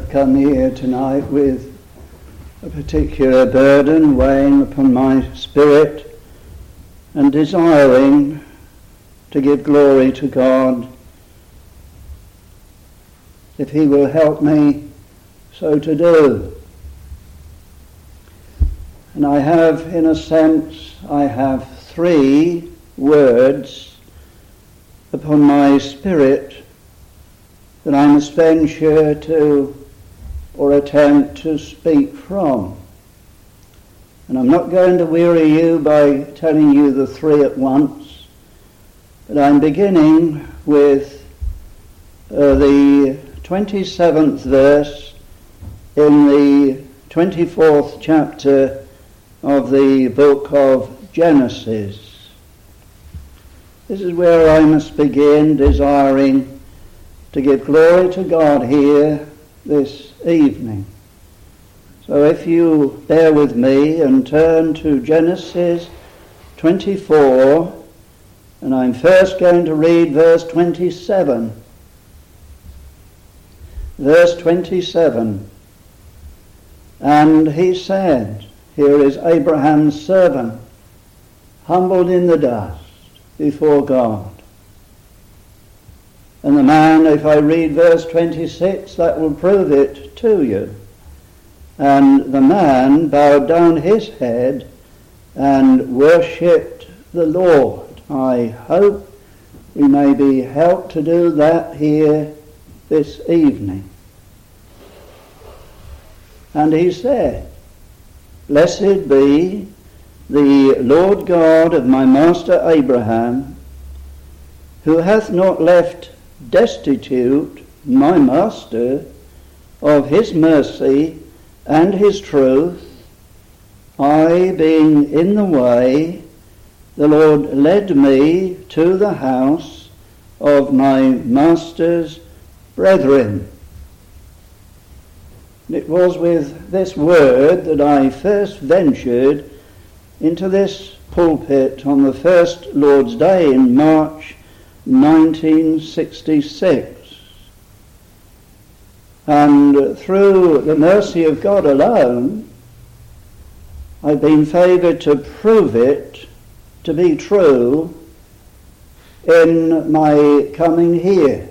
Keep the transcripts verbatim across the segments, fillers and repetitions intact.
come here tonight with a particular burden weighing upon my spirit and desiring to give glory to God, if he will help me so to do. And I have, in a sense, I have three words upon my spirit that I must venture to or attempt to speak from. And I'm not going to weary you by telling you the three at once, but I'm beginning with uh, the twenty-seventh verse in the twenty-fourth chapter of the book of Genesis. This is where I must begin, desiring to give glory to God here this evening. So if you bear with me and turn to Genesis twenty-four, and I'm first going to read verse twenty-seven. Verse twenty-seven. And he said, here is Abraham's servant, humbled in the dust before God. And the man, if I read verse twenty-six, that will prove it to you. And the man bowed down his head and worshipped the Lord. I hope we may be helped to do that here this evening. And he said, Blessed be the Lord God of my master Abraham, who hath not left destitute my master of his mercy and his truth. I being in the way, the Lord led me to the house of my master's brethren. It was with this word that I first ventured into this pulpit on the first Lord's Day in March nineteen sixty-six. And through the mercy of God alone, I've been favoured to prove it to be true in my coming here.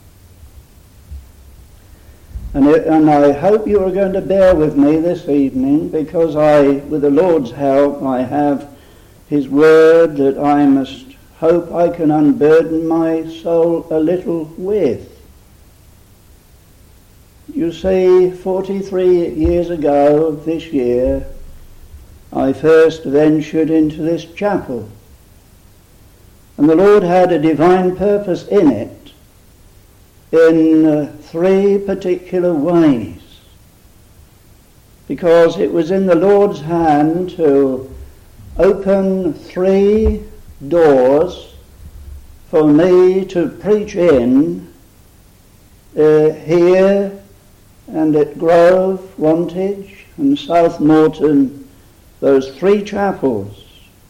And, it, and I hope you are going to bear with me this evening, because I, with the Lord's help, I have his word that I must hope I can unburden my soul a little with. You see, forty-three years ago this year, I first ventured into this chapel. And the Lord had a divine purpose in it in uh, three particular ways. Because it was in the Lord's hand to open three doors for me to preach in uh, here and at Grove, Wantage and South Morton, those three chapels.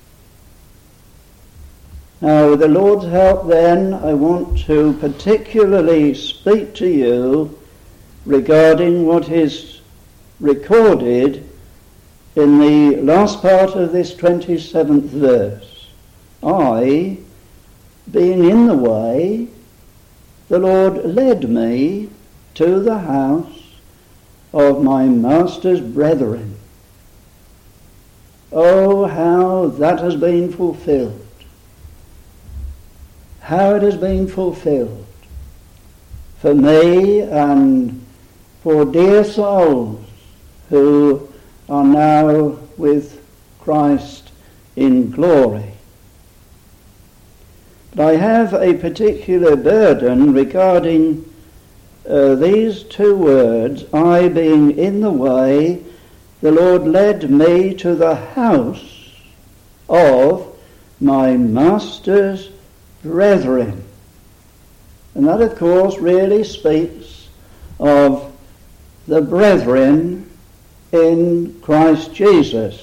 Now, with the Lord's help then, I want to particularly speak to you regarding what is recorded in the last part of this twenty-seventh verse. I, being in the way, the Lord led me to the house of my master's brethren. Oh, how that has been fulfilled. How it has been fulfilled for me and for dear souls who are now with Christ in glory. But I have a particular burden regarding uh, these two words, I being in the way, the Lord led me to the house of my master's brethren. And that, of course, really speaks of the brethren in Christ Jesus.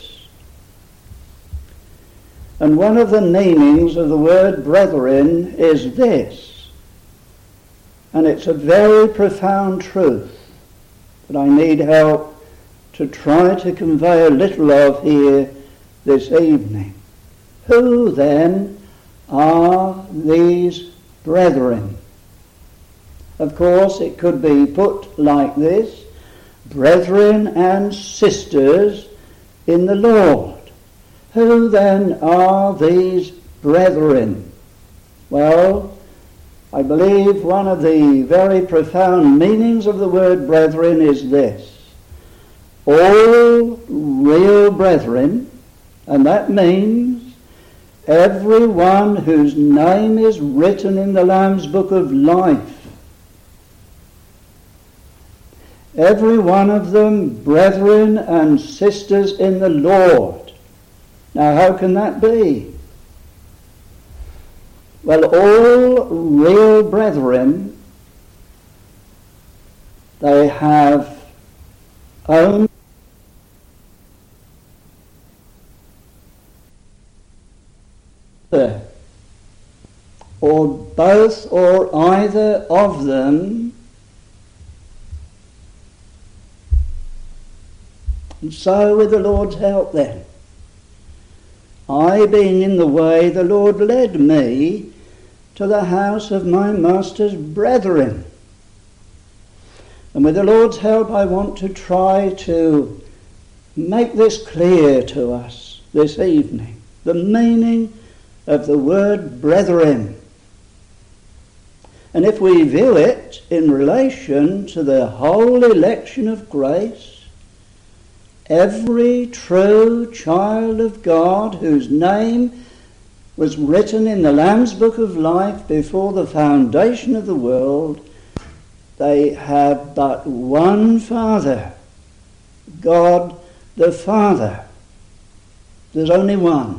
And one of the meanings of the word brethren is this, and it's a very profound truth. but I need help to try to convey a little of here this evening. Who then are these brethren? Of course, it could be put like this: brethren and sisters in the Lord. Who then are these brethren? Well, I believe one of the very profound meanings of the word brethren is this: all real brethren, and that means everyone whose name is written in the Lamb's Book of Life. Every one of them brethren and sisters in the Lord. Now, how can that be? Well, all real brethren, they have owned or both or either of them. And so, with the Lord's help then, I being in the way, the Lord led me to the house of my master's brethren. And with the Lord's help, I want to try to make this clear to us this evening, the meaning of the word brethren. And if we view it in relation to the whole election of grace, every true child of God whose name was written in the Lamb's Book of Life before the foundation of the world, they have but one Father, God the Father. There's only one.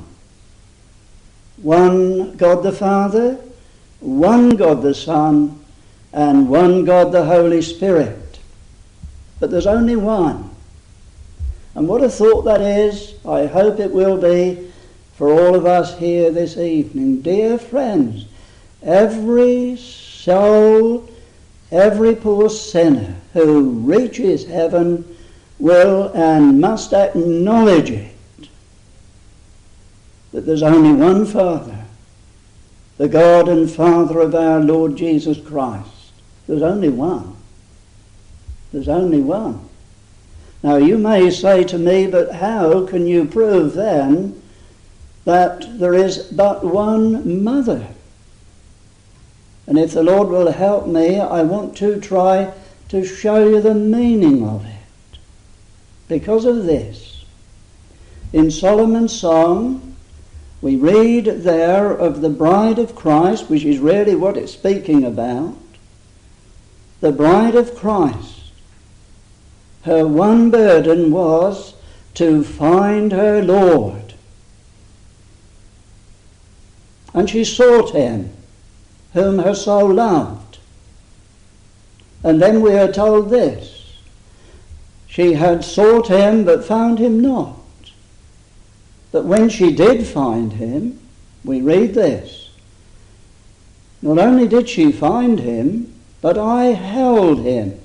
One God the Father, one God the Son, and one God the Holy Spirit. But there's only one. And what a thought that is. I hope it will be for all of us here this evening. Dear friends, every soul, every poor sinner who reaches heaven will and must acknowledge it, that there's only one Father, the God and Father of our Lord Jesus Christ. There's only one. There's only one. Now you may say to me, but how can you prove then that there is but one mother? And if the Lord will help me, I want to try to show you the meaning of it. Because of this, in Solomon's Song, we read there of the bride of Christ, which is really what it's speaking about. The bride of Christ. Her one burden was to find her Lord. And she sought him, whom her soul loved. And then we are told this: she had sought him, but found him not. But when she did find him, we read this: not only did she find him, but I held him.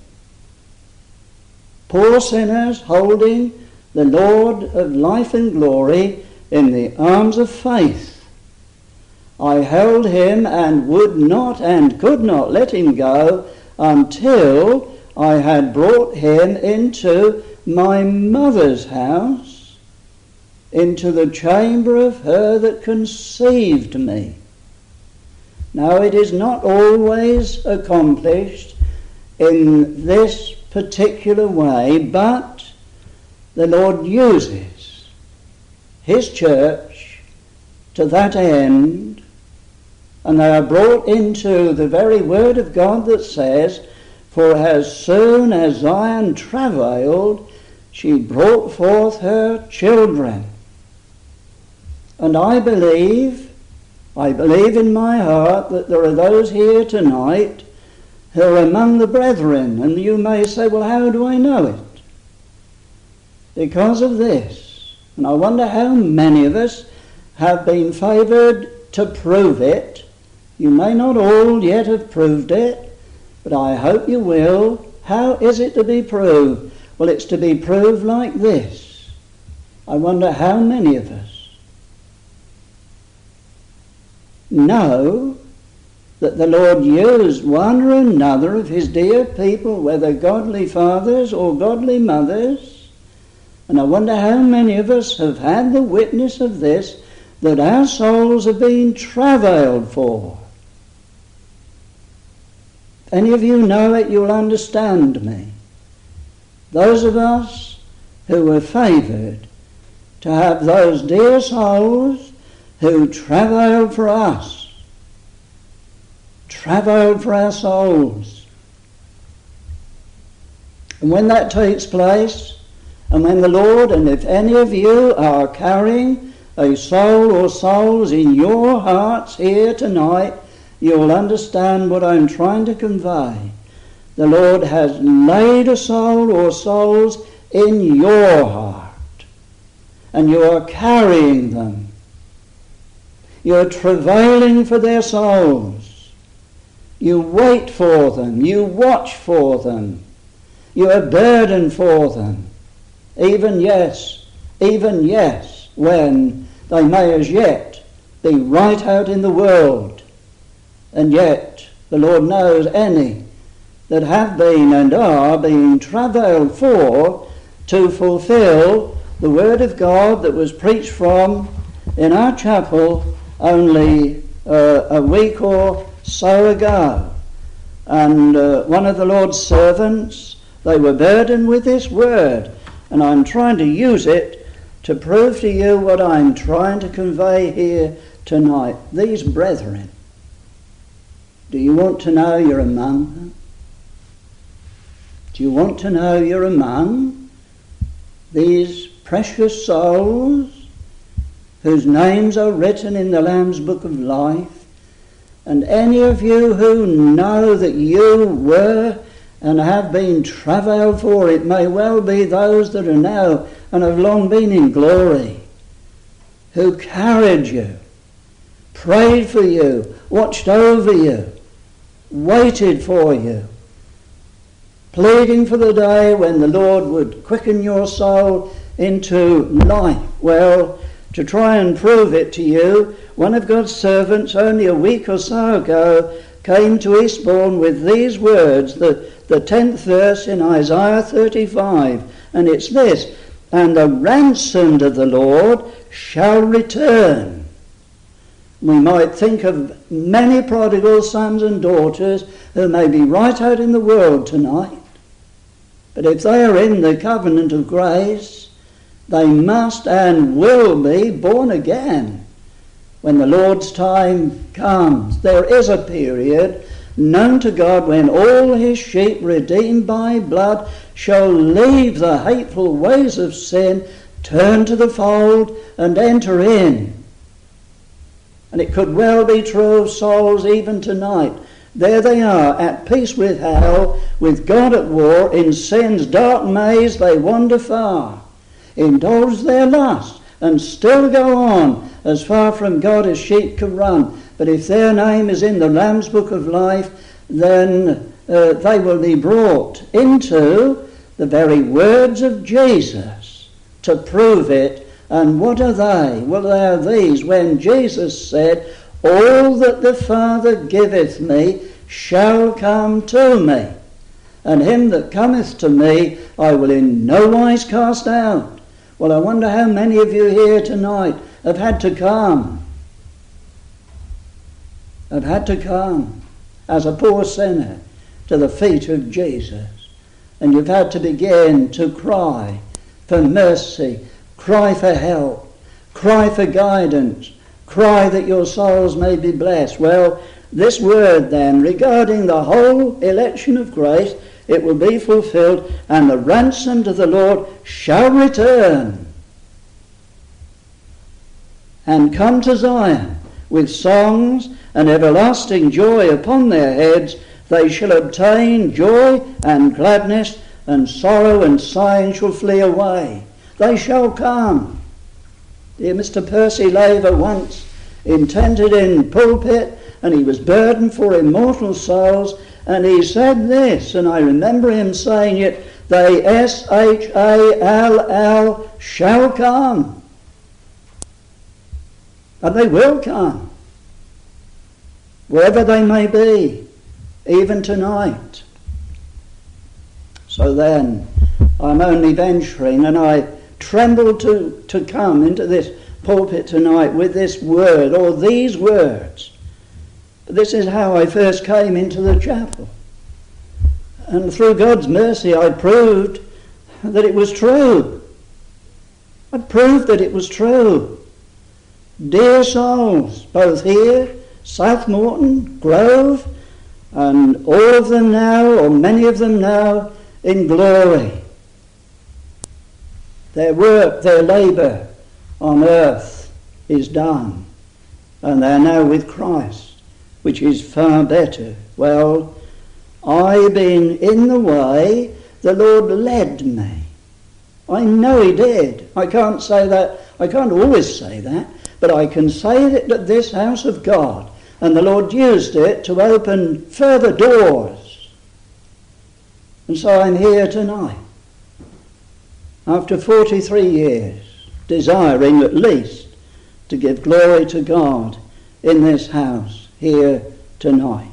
Poor sinners holding the Lord of life and glory in the arms of faith. I held him and would not and could not let him go until I had brought him into my mother's house, into the chamber of her that conceived me. Now it is not always accomplished in this particular way, but the Lord uses his church to that end, and they are brought into the very word of God that says, for as soon as Zion travailed, she brought forth her children. And I believe, I believe in my heart that there are those here tonight who are among the brethren, and you may say, well, how do I know it? Because of this. And I wonder how many of us have been favoured to prove it. You may not all yet have proved it, but I hope you will how is it to be proved? Well, it's to be proved like this. I wonder how many of us know that the Lord used one or another of his dear people, whether godly fathers or godly mothers. And I wonder how many of us have had the witness of this, that our souls have been travailed for. If any of you know it, you'll understand me. Those of us who were favoured to have those dear souls who travailed for us, travailed for our souls. And when that takes place, and when the Lord, and if any of you are carrying a soul or souls in your hearts here tonight, you'll understand what I'm trying to convey. The Lord has laid a soul or souls in your heart, and you are carrying them. You're travailing for their souls. You wait for them. You watch for them. You are burdened for them. Even yes, even yes, when they may as yet be right out in the world. And yet the Lord knows any that have been and are being travailed for to fulfill the word of God that was preached from in our chapel only uh, a week or so ago. And uh, one of the Lord's servants, they were burdened with this word, and I'm trying to use it to prove to you what I'm trying to convey here tonight. These brethren, do you want to know you're among them? Do you want to know you're among these precious souls whose names are written in the Lamb's Book of Life? And any of you who know that you were and have been travailed for, it may well be those that are now and have long been in glory, who carried you, prayed for you, watched over you, waited for you, pleading for the day when the Lord would quicken your soul into life. Well, to try and prove it to you, one of God's servants only a week or so ago came to Eastbourne with these words, the, the tenth verse in Isaiah thirty-five, and it's this: "And the ransomed of the Lord shall return." We might think of many prodigal sons and daughters who may be right out in the world tonight, but if they are in the covenant of grace, they must and will be born again when the Lord's time comes. There is a period known to God when all his sheep redeemed by blood shall leave the hateful ways of sin, turn to the fold and enter in. And it could well be true of souls even tonight. There they are, at peace with hell, with God at war, in sin's dark maze they wander far, indulge their lust, and still go on as far from God as sheep can run. But if their name is in the Lamb's Book of Life, then uh, they will be brought into the very words of Jesus to prove it. And what are they? Well, they are these: when Jesus said, "All that the Father giveth me shall come to me, and him that cometh to me I will in no wise cast out." Well, I wonder how many of you here tonight have had to come, have had to come as a poor sinner to the feet of Jesus. And you've had to begin to cry for mercy, cry for help, cry for guidance, cry that your souls may be blessed. Well, this word then, regarding the whole election of grace, it will be fulfilled, and the ransomed of the Lord shall return and come to Zion with songs and everlasting joy upon their heads. They shall obtain joy and gladness, and sorrow and sighing shall flee away. They shall come. Dear Mister Percy Laver once intended in pulpit, and he was burdened for immortal souls, and he said this, and I remember him saying it, they S H A L L shall come. And they will come, wherever they may be, even tonight. So then, I'm only venturing, and I tremble to, to come into this pulpit tonight with this word, or these words. This is how I first came into the chapel. And through God's mercy I proved that it was true. I proved that it was true. Dear souls, both here, South Morton, Grove, and all of them now, or many of them now, in glory. Their work, their labour on earth is done, and they are now with Christ, which is far better. Well, I being in the way, the Lord led me. I know he did. I can't say that, I can't always say that, but I can say that at this house of God, and the Lord used it to open further doors. And so I'm here tonight, after forty-three years, desiring at least to give glory to God in this house here tonight.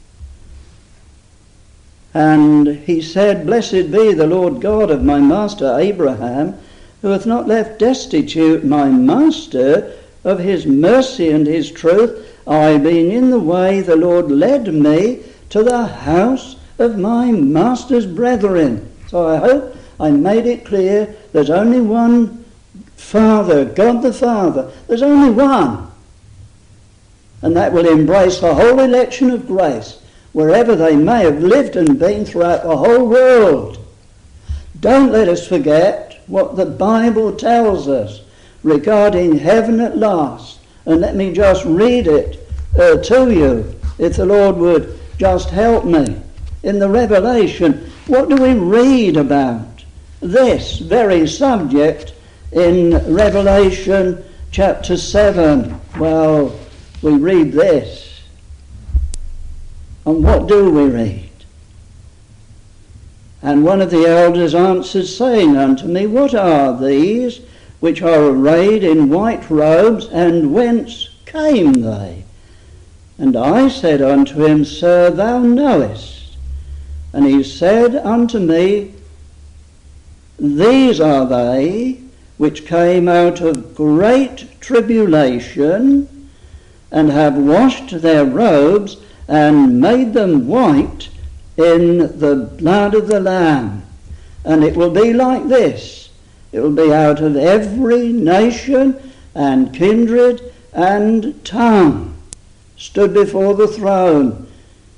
And he said, Blessed be the Lord God of my master Abraham, who hath not left destitute my master of his mercy and his truth. I being in the way, the Lord led me to the house of my master's brethren. So I hope I made it clear there's only one Father, God the Father. There's only one. And that will embrace the whole election of grace, wherever they may have lived and been throughout the whole world. Don't let us forget what the Bible tells us regarding heaven at last. And let me just read it uh, to you, if the Lord would just help me. In the Revelation, what do we read about this very subject in Revelation chapter seven? Well, we read this. And what do we read? And one of the elders answered, saying unto me, What are these which are arrayed in white robes, and whence came they? And I said unto him, Sir, thou knowest. And he said unto me, These are they which came out of great tribulation, and have washed their robes, and made them white in the blood of the Lamb. And it will be like this. It will be out of every nation and kindred and tongue stood before the throne,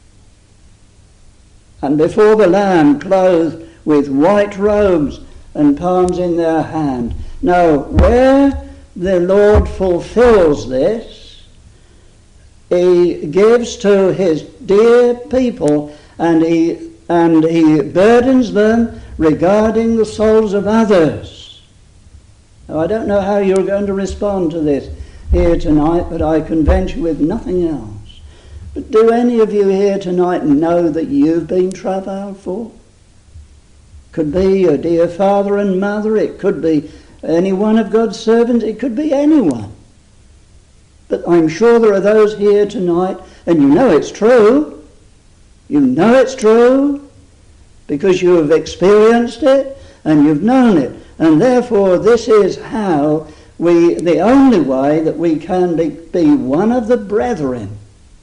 and before the Lamb, clothed with white robes and palms in their hand. Now, where the Lord fulfills this, he gives to his dear people, and he and he burdens them regarding the souls of others. Now, I don't know how you're going to respond to this here tonight, but I can venture with nothing else. But do any of you here tonight know that you've been travailed for? Could be your dear father and mother, it could be any one of God's servants, it could be anyone. But I'm sure there are those here tonight, and you know it's true. You know it's true because you have experienced it and you've known it. And therefore this is how we, the only way that we can be, be one of the brethren.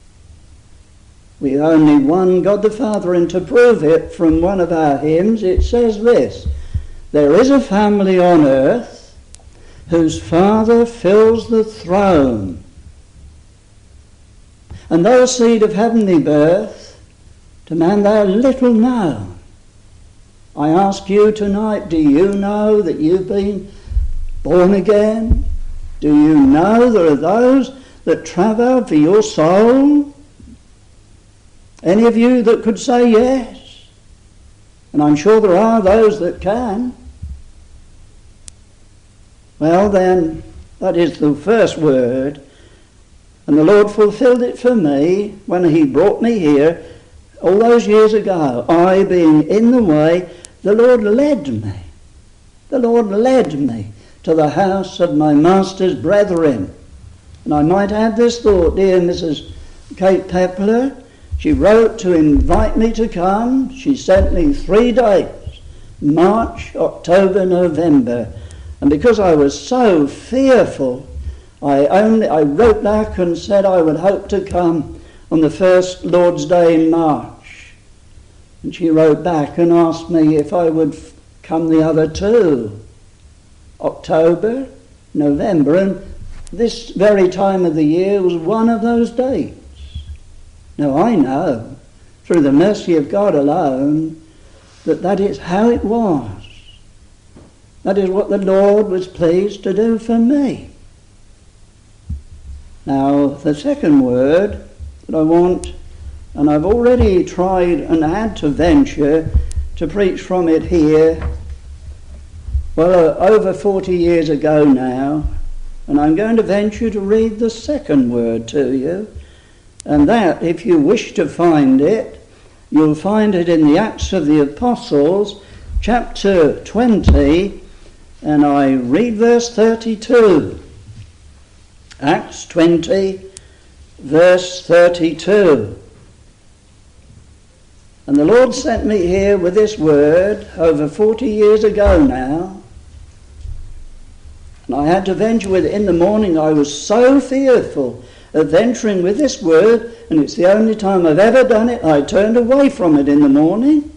We only one God the Father, and to prove it from one of our hymns, it says this: There is a family on earth whose Father fills the throne, and though a seed of heavenly birth, to man they are little known. I ask you tonight, do you know that you've been born again? Do you know there are those that travail for your soul? Any of you that could say yes? And I'm sure there are those that can. Well then, that is the first word. And the Lord fulfilled it for me when he brought me here all those years ago, I being in the way, the Lord led me. The Lord led me to the house of my master's brethren. And I might add this thought, dear Missus Kate Pepler, she wrote to invite me to come. She sent me three dates, March, October, November. And because I was so fearful, I only I wrote back and said I would hope to come on the first Lord's Day in March. And she wrote back and asked me if I would f- come the other two, October, November, and this very time of the year was one of those dates. Now I know, through the mercy of God alone, that that is how it was. That is what the Lord was pleased to do for me. Now, the second word that I want, and I've already tried and had to venture to preach from it here, well, uh, over forty years ago now, and I'm going to venture to read the second word to you, and that, if you wish to find it, you'll find it in the Acts of the Apostles, chapter twenty, and I read verse thirty-two. Acts twenty, verse thirty-two. And the Lord sent me here with this word over forty years ago now. And I had to venture with it in the morning. I was so fearful of venturing with this word, and it's the only time I've ever done it. I turned away from it in the morning.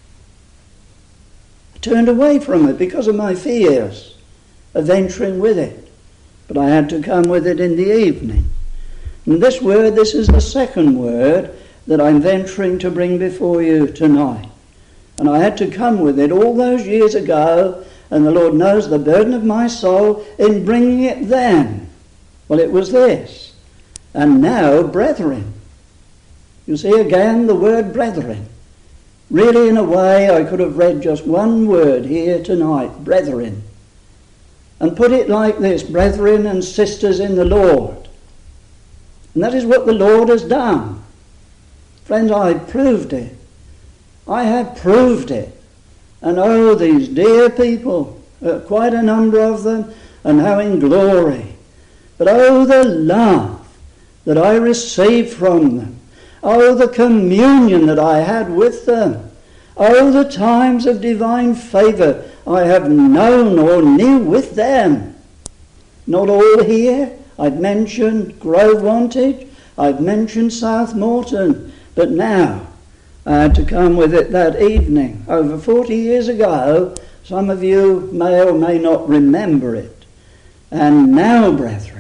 I turned away from it because of my fears of venturing with it. But I had to come with it in the evening. And this word, this is the second word that I'm venturing to bring before you tonight. And I had to come with it all those years ago, and the Lord knows the burden of my soul in bringing it then. Well, it was this. And now, brethren. You see again the word brethren. Really, in a way, I could have read just one word here tonight, brethren, and put it like this, brethren and sisters in the Lord. And that is what the Lord has done. Friends, I proved it. I have proved it. And oh, these dear people, uh, quite a number of them, and how in glory. But oh, the love that I received from them. Oh, the communion that I had with them. Oh, the times of divine favour I have known or knew with them. Not all here. I've mentioned Grove Wantage. I've mentioned South Morton. But now, I had to come with it that evening, over forty years ago. Some of you may or may not remember it. And now, brethren,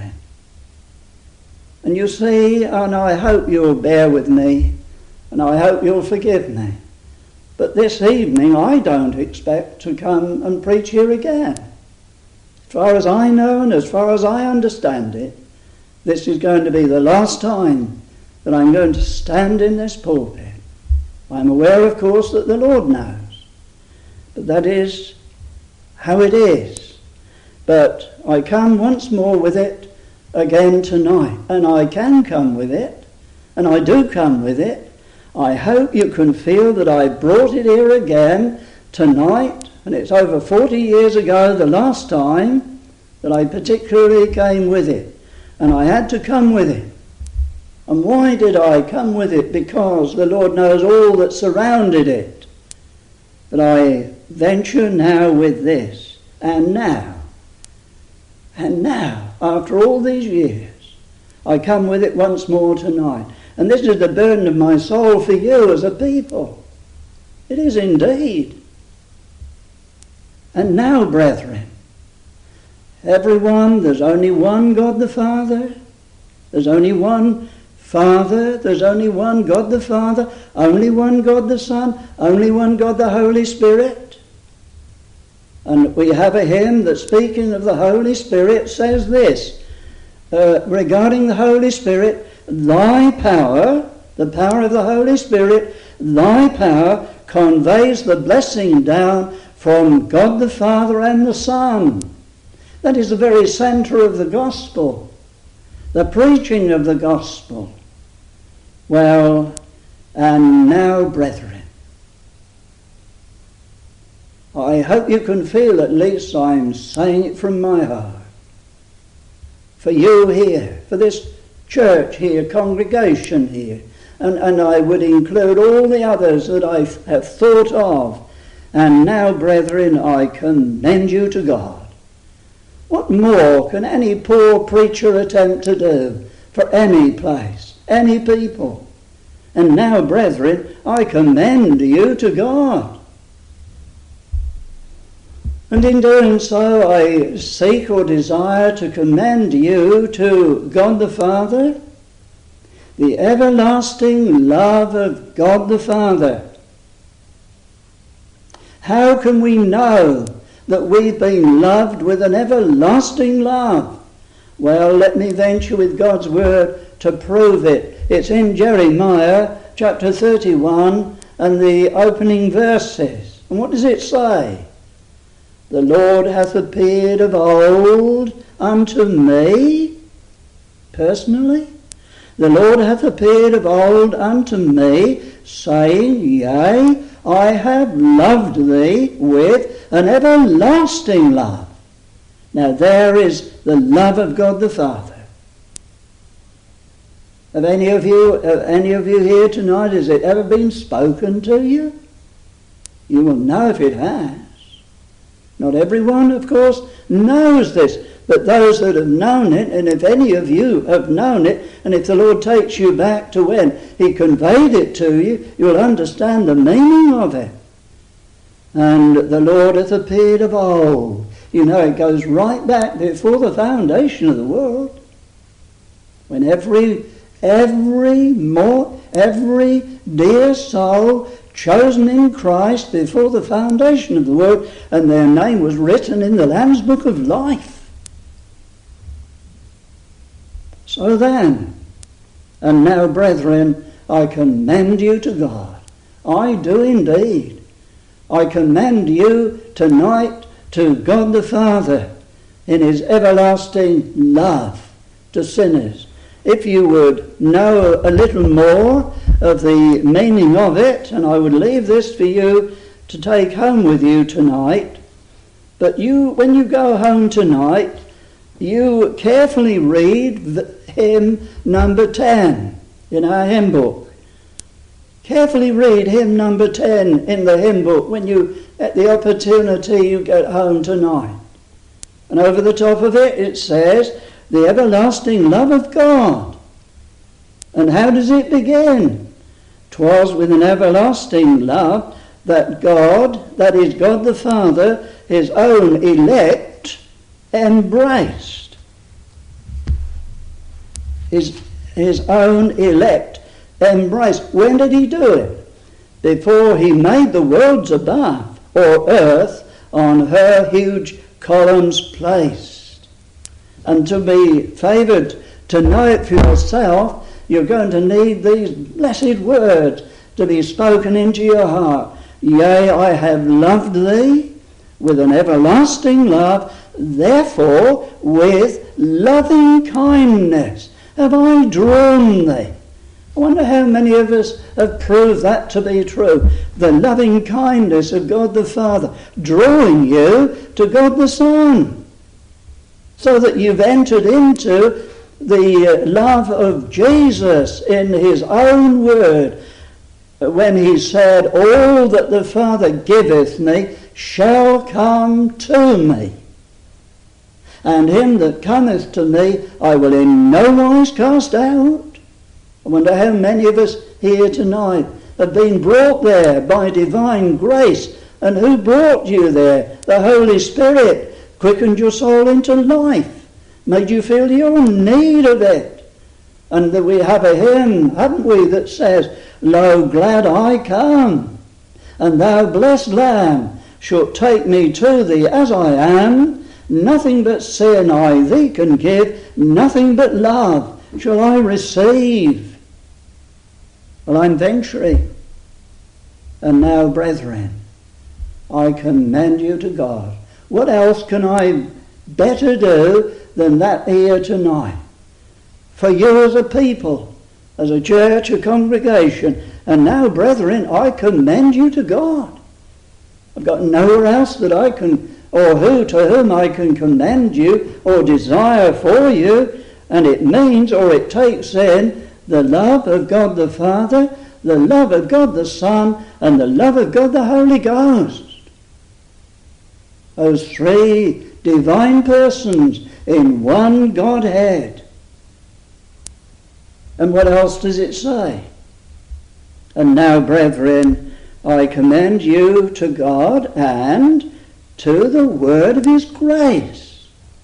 and you see, and I hope you'll bear with me, and I hope you'll forgive me, but this evening I don't expect to come and preach here again. As far as I know and as far as I understand it, this is going to be the last time that I'm going to stand in this pulpit. I'm aware, of course, that the Lord knows, but that is how it is. But I come once more with it again tonight, and I can come with it, and I do come with it. I hope you can feel that I brought it here again tonight, and it's over forty years ago the last time that I particularly came with it, and I had to come with it. And why did I come with it? Because the Lord knows all that surrounded it. But I venture now with this, and now, and now, after all these years, I come with it once more tonight. And this is the burden of my soul for you as a people. It is indeed. And now, brethren, everyone, there's only one God the Father. There's only one Father. There's only one God the Father. Only one God the Son. Only one God the Holy Spirit. And we have a hymn that, speaking of the Holy Spirit, says this, uh, regarding the Holy Spirit, thy power, the power of the Holy Spirit, thy power conveys the blessing down from God the Father and the Son. That is the very centre of the gospel, the preaching of the gospel. Well, And now, brethren, I hope you can feel at least I'm saying it from my heart. For you here, for this church here, congregation here, and, and I would include all the others that I have thought of. And now, brethren, I commend you to God. What more can any poor preacher attempt to do for any place, any people? And now, brethren, I commend you to God. And in doing so, I seek or desire to commend you to God the Father, the everlasting love of God the Father. How can we know that we've been loved with an everlasting love? Well, let me venture with God's word to prove it. It's in Jeremiah chapter thirty-one and the opening verses. And what does it say? The Lord hath appeared of old unto me, personally. The Lord hath appeared of old unto me, saying, Yea, I have loved thee with an everlasting love. Now there is the love of God the Father. Have any of you, have any of you here tonight, has it ever been spoken to you? You will know if it has. Not everyone, of course, knows this, but those that have known it, and if any of you have known it, and if the Lord takes you back to when he conveyed it to you, you'll understand the meaning of it. And the Lord hath appeared of old. You know, it goes right back before the foundation of the world. When every, every, more, every dear soul chosen in Christ before the foundation of the world, and their name was written in the Lamb's Book of Life. So then, and now, brethren, I commend you to God. I do indeed. I commend you tonight to God the Father in his everlasting love to sinners. If you would know a little more of the meaning of it, and I would leave this for you to take home with you tonight, but you, when you go home tonight, you carefully read the hymn number ten in our hymn book. Carefully read hymn number ten in the hymn book when you, at the opportunity you get home tonight. And over the top of it, it says, the everlasting love of God. And how does it begin? 'Twas with an everlasting love that God, that is God the Father, his own elect, embraced. His, his own elect embraced. When did he do it? Before he made the worlds above, or earth, on her huge columns placed. And to be favoured to know it for yourself, you're going to need these blessed words to be spoken into your heart. Yea, I have loved thee with an everlasting love, therefore with loving kindness have I drawn thee. I wonder how many of us have proved that to be true. The loving kindness of God the Father drawing you to God the Son, so that you've entered into the love of Jesus in his own word, when he said, all that the Father giveth me shall come to me, and him that cometh to me I will in no wise cast out. I wonder how many of us here tonight have been brought there by divine grace. And who brought you there? The Holy Spirit quickened your soul into life, made you feel your need of it. And that we have a hymn, haven't we, that says, Lo, glad I come, and thou blessed Lamb shalt take me to thee as I am. Nothing but sin I thee can give, nothing but love shall I receive. Well, I'm venturing. And now, brethren, I commend you to God. What else can I better do than that here tonight? For you as a people, as a church, a congregation. And now, brethren, I commend you to God. I've got nowhere else that I can, or who to whom I can commend you or desire for you. And it means, or it takes in, the love of God the Father, the love of God the Son, and the love of God the Holy Ghost. Those three divine persons in one Godhead. And what else does it say? And now, brethren, I commend you to God and to the word of his grace.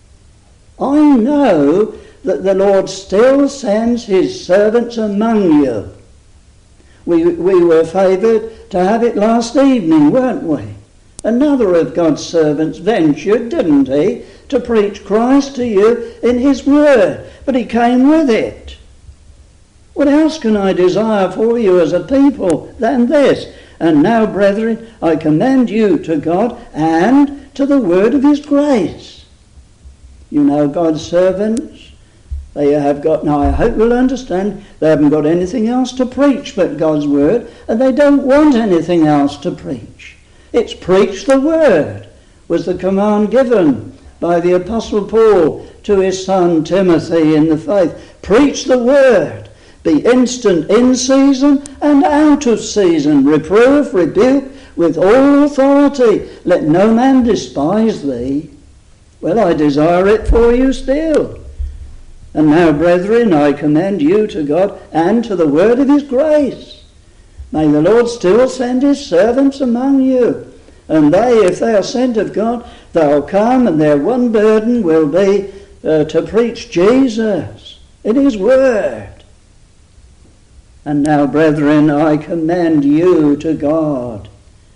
I know that the Lord still sends his servants among you. We, we were favoured to have it last evening, weren't we? Another of God's servants ventured, didn't he, to preach Christ to you in his word. But he came with it. What else can I desire for you as a people than this? And now, brethren, I commend you to God and to the word of his grace. You know God's servants. They have got, now I hope you'll understand, they haven't got anything else to preach but God's word, and they don't want anything else to preach. It's preach the word, was the command given by the Apostle Paul to his son Timothy in the faith. Preach the word. Be instant in season and out of season. Reprove, rebuke with all authority. Let no man despise thee. Well, I desire it for you still. And now, brethren, I commend you to God and to the word of his grace. May the Lord still send his servants among you. And they, if they are sent of God, they'll come, and their one burden will be uh, to preach Jesus in his word. And now, brethren, I commend you to God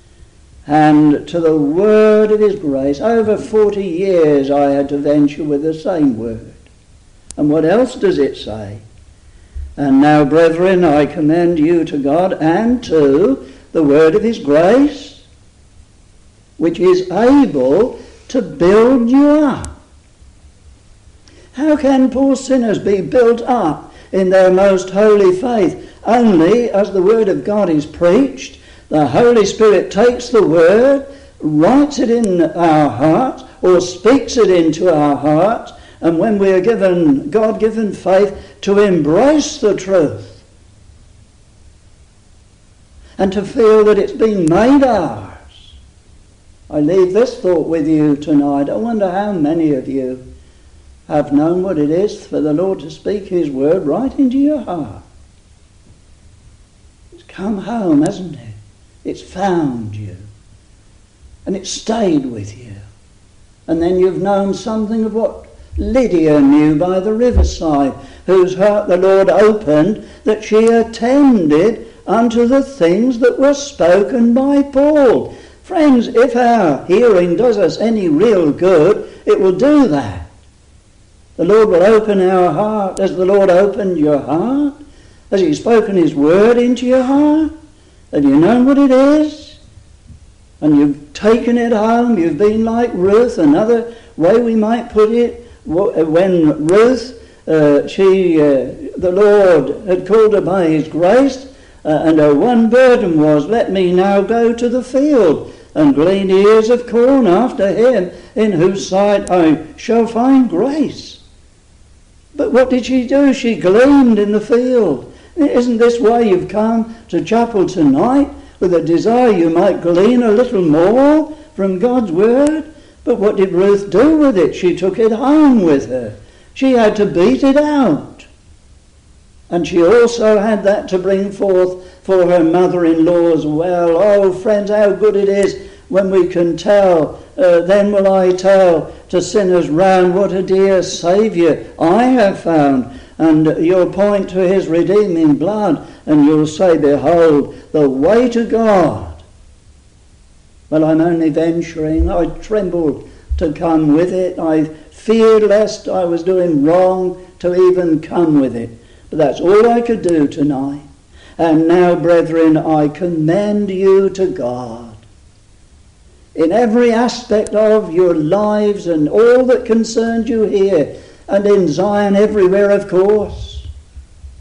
and to the word of his grace. Over forty years I had to venture with the same word. And what else does it say? And now, brethren, I commend you to God and to the word of his grace, which is able to build you up. How can poor sinners be built up in their most holy faith? Only as the word of God is preached, the Holy Spirit takes the word, writes it in our hearts, or speaks it into our hearts, and when we are given God-given faith to embrace the truth and to feel that it's been made ours. I leave this thought with you tonight. I wonder how many of you have known what it is for the Lord to speak his word right into your heart. It's come home, hasn't it? It's found you. And it's stayed with you. And then you've known something of what Lydia knew by the riverside, whose heart the Lord opened, that she attended unto the things that were spoken by Paul. Friends, if our hearing does us any real good, it will do that. The Lord will open our heart. Has the Lord opened your heart? Has he spoken his word into your heart? Have you known what it is? And you've taken it home. You've been like Ruth. Another way we might put it, when Ruth, uh, she, uh, the Lord had called her by his grace, uh, and her one burden was, let me now go to the field and glean ears of corn after him in whose sight I shall find grace. But what did she do? She gleaned in the field. Isn't this why you've come to chapel tonight? With a desire you might glean a little more from God's word? But what did Ruth do with it? She took it home with her. She had to beat it out. And she also had that to bring forth for her mother-in-law as well. Oh, friends, how good it is when we can tell, uh, then will I tell to sinners round what a dear Saviour I have found. And you'll point to his redeeming blood, and you'll say, behold, the way to God. Well, I'm only venturing. I trembled to come with it. I feared lest I was doing wrong to even come with it. But that's all I could do tonight. And now, brethren, I commend you to God. In every aspect of your lives and all that concerns you here, and in Zion everywhere, of course.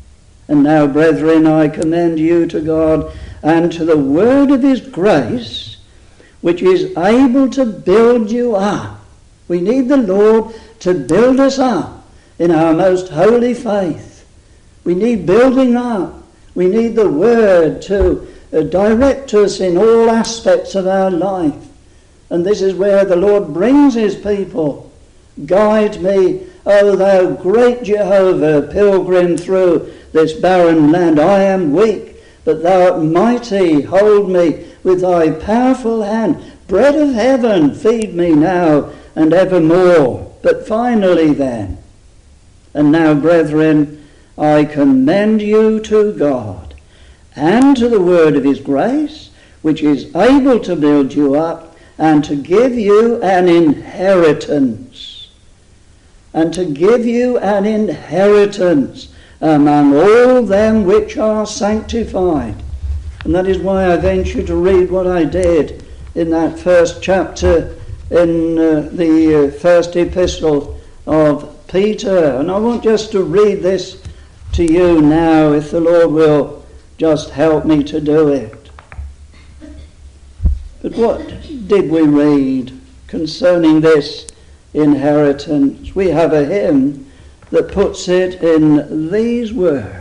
And now, brethren, I commend you to God and to the word of his grace, which is able to build you up. We need the Lord to build us up in our most holy faith. We need building up. We need the word to uh, direct us in all aspects of our life. And this is where the Lord brings his people. Guide me, O thou great Jehovah, pilgrim through this barren land. I am weak, but thou art mighty. Hold me with thy powerful hand. Bread of heaven, feed me now and evermore. But finally then, and now, brethren, I commend you to God and to the word of his grace, which is able to build you up and to give you an inheritance. And to give you an inheritance among all them which are sanctified. And that is why I venture to read what I did in that first chapter in uh, the uh, first epistle of Peter. And I want just to read this to you now, if the Lord will just help me to do it. But what did we read concerning this inheritance? We have a hymn that puts it in these words.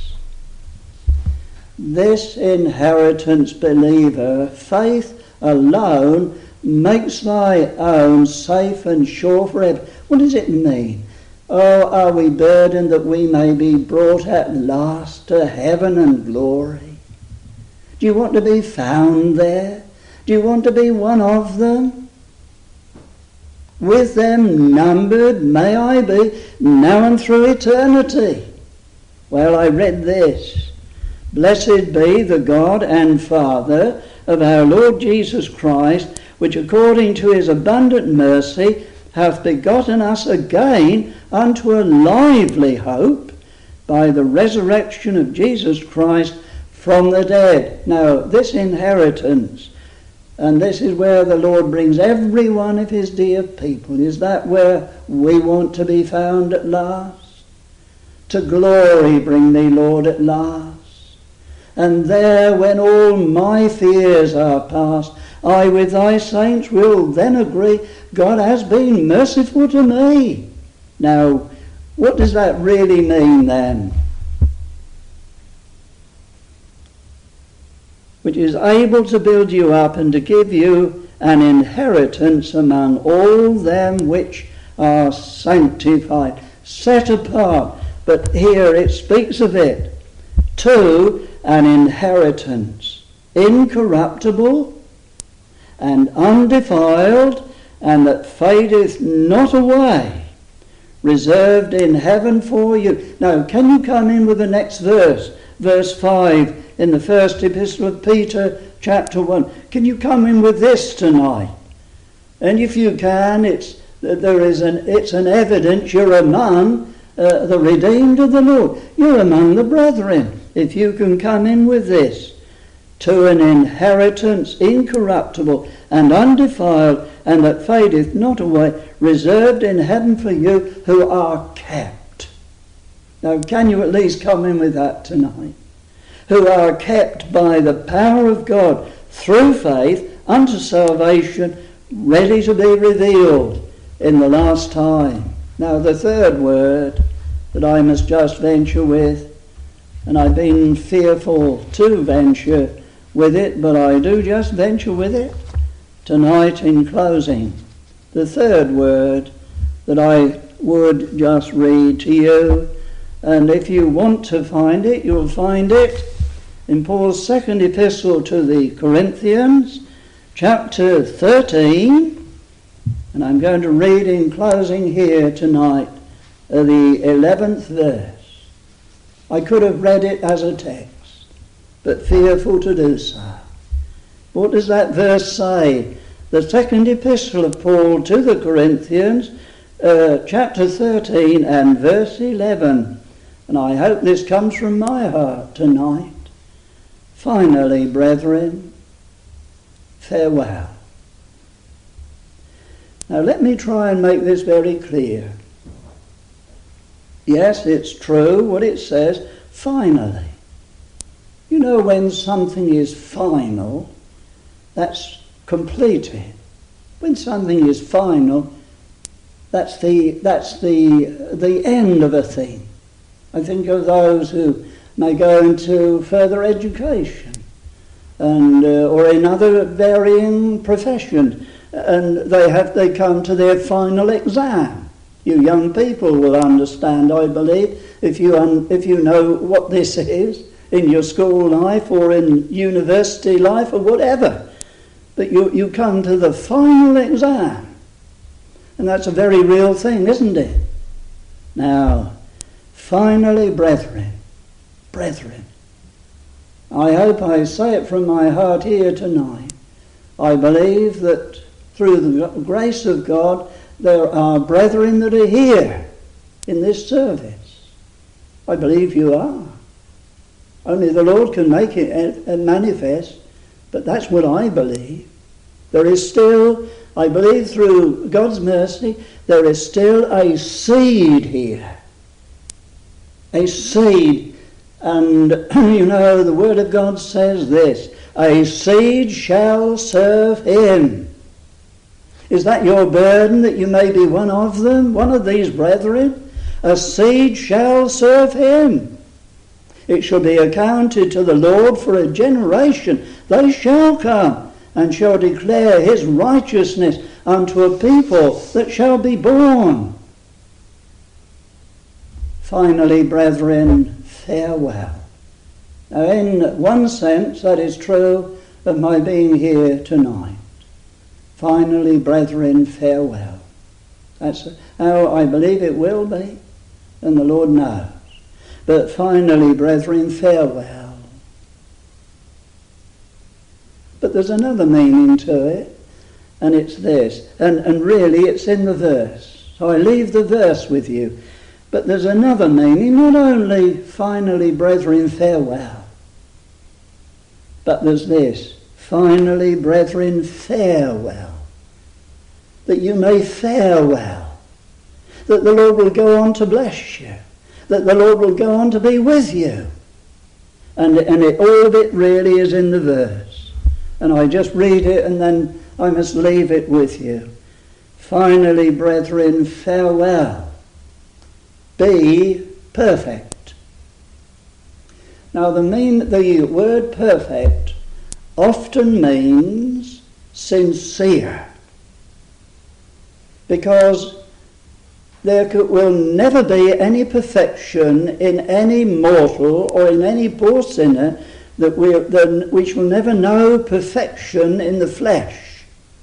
This inheritance, believer, faith alone makes thy own, safe and sure forever. What does it mean? Oh, are we burdened that we may be brought at last to heaven and glory? Do you want to be found there? Do you want to be one of them? With them numbered may I be, now and through eternity. Well, I read this. Blessed be the God and Father of our Lord Jesus Christ, which according to his abundant mercy hath begotten us again unto a lively hope by the resurrection of Jesus Christ from the dead. Now, this inheritance, and this is where the Lord brings every one of his dear people. Is that where we want to be found at last? To glory bring me, Lord, at last. And there, when all my fears are past, I with thy saints will then agree, God has been merciful to me. Now, what does that really mean then? Which is able to build you up and to give you an inheritance among all them which are sanctified, set apart. But here it speaks of it, to an inheritance, incorruptible and undefiled, and that fadeth not away, reserved in heaven for you. Now, can you come in with the next verse, verse five, in the first epistle of Peter, chapter one. Can you come in with this tonight? And if you can, it's there is an it's an evidence you're among uh, the redeemed of the Lord. You're among the brethren. If you can come in with this, to an inheritance incorruptible and undefiled, and that fadeth not away, reserved in heaven for you who are kept. Now, can you at least come in with that tonight? Who are kept by the power of God through faith unto salvation, ready to be revealed in the last time. Now, the third word that I must just venture with, and I've been fearful to venture with it, but I do just venture with it tonight in closing. The third word that I would just read to you, and if you want to find it, you'll find it in Paul's second epistle to the Corinthians, chapter thirteen, and I'm going to read in closing here tonight uh, the eleventh verse. I could have read it as a text, but fearful to do so. What does that verse say? The second epistle of Paul to the Corinthians, uh, chapter thirteen and verse eleven. And I hope this comes from my heart tonight. Finally, brethren, farewell. Now let me try and make this very clear. Yes, it's true what it says. finally. You know, when something is final, that's completed. When something is final, that's the that's the the end of a thing. I think of those who may go into further education and uh, or another varying profession, and they have they come to their final exam. You young people will understand, I believe, if you un, if you know what this is in your school life or in university life or whatever. But you, you come to the final exam. And that's a very real thing, isn't it? Now, finally, brethren, brethren, I hope I say it from my heart here tonight. I believe that through the grace of God, there are brethren that are here in this service. I believe you are. Only the Lord can make it manifest, but that's what I believe. There is still, I believe through God's mercy, there is still a seed here. A seed. And, you know, the Word of God says this, a seed shall serve him. Is that your burden, that you may be one of them, one of these brethren? A seed shall serve him. It shall be accounted to the Lord for a generation. They shall come and shall declare his righteousness unto a people that shall be born. Finally, brethren, farewell. Now, in one sense, that is true of my being here tonight. Finally, brethren, farewell. That's how I believe it will be, and the Lord knows. But finally, brethren, farewell. But there's another meaning to it, and it's this. And, and really, it's in the verse. So I leave the verse with you. But there's another meaning, not only finally, brethren, farewell. But there's this. Finally, brethren, farewell. That you may fare well. That the Lord will go on to bless you. That the Lord will go on to be with you. And, and it, all of it really is in the verse. And I just read it and then I must leave it with you. Finally, brethren, farewell. Be perfect. Now the, mean, the word perfect often means sincere. Because there could, will never be any perfection in any mortal or in any poor sinner that we, that we shall never know perfection in the flesh.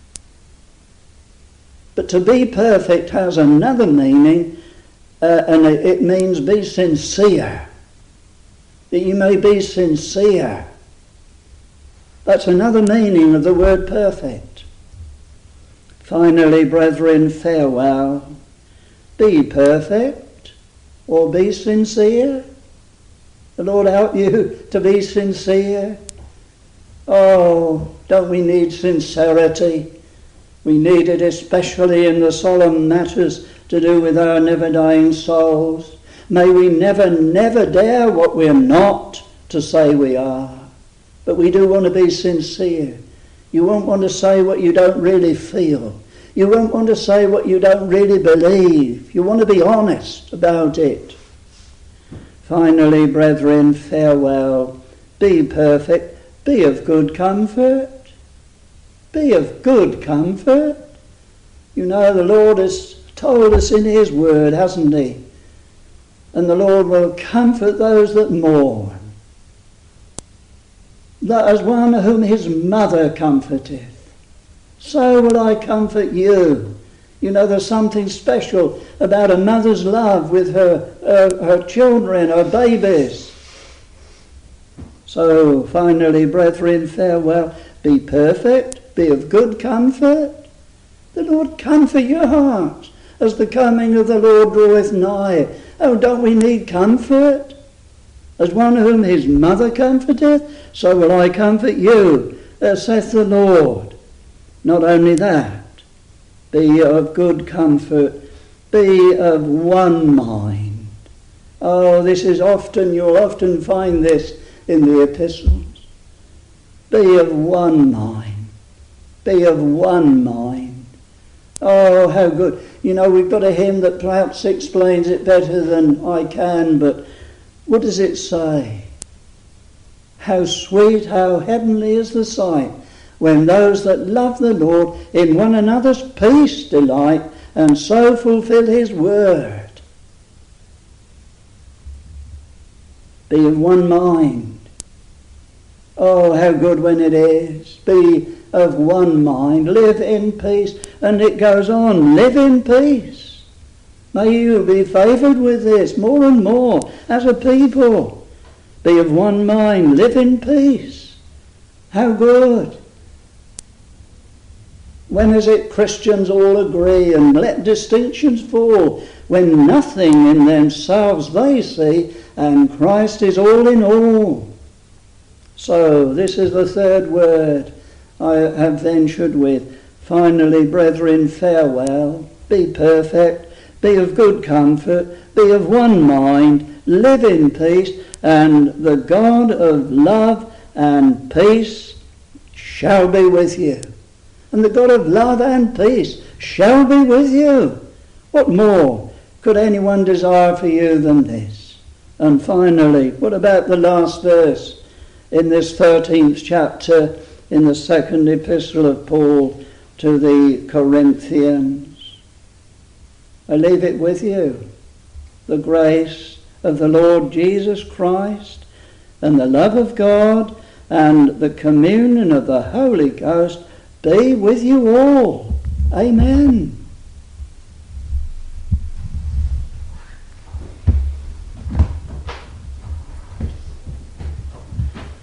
But to be perfect has another meaning, uh, and it, it means be sincere. That you may be sincere. That's another meaning of the word perfect. Finally, brethren, farewell. Be perfect, or be sincere. The Lord help you to be sincere. Oh, don't we need sincerity? We need it especially in the solemn matters to do with our never-dying souls. May we never, never dare what we're not to say we are. But we do want to be sincere. You won't want to say what you don't really feel. You won't want to say what you don't really believe. You want to be honest about it. Finally, brethren, farewell. Be perfect. Be of good comfort. Be of good comfort. You know, the Lord has told us in his word, hasn't he? And the Lord will comfort those that mourn. That as one whom his mother comforteth, so will I comfort you. You know, there's something special about a mother's love with her, uh, her children, her babies. So, finally, brethren, farewell. Be perfect, be of good comfort. The Lord comfort your hearts as the coming of the Lord draweth nigh. Oh, don't we need comfort? As one whom his mother comforteth, so will I comfort you, uh, saith the Lord. Not only that, be of good comfort, be of one mind. Oh, this is often, you'll often find this in the epistles. Be of one mind. Be of one mind. Oh, how good. You know, we've got a hymn that perhaps explains it better than I can, but what does it say? How sweet, how heavenly is the sight, when those that love the Lord in one another's peace delight, and so fulfill his word. Be of one mind. Oh, how good when it is. Be of one mind. Live in peace. And it goes on. Live in peace. May you be favoured with this more and more as a people. Be of one mind. Live in peace. How good. When is it Christians all agree and let distinctions fall? When nothing in themselves they see, and Christ is all in all. So this is the third word I have ventured with. Finally, brethren, farewell. Be perfect. Be of good comfort. Be of one mind. Live in peace. And the God of love and peace shall be with you. And the God of love and peace shall be with you. What more could anyone desire for you than this? And finally, what about the last verse in this thirteenth chapter in the second epistle of Paul to the Corinthians? I leave it with you. The grace of the Lord Jesus Christ and the love of God and the communion of the Holy Ghost be with you all. Amen.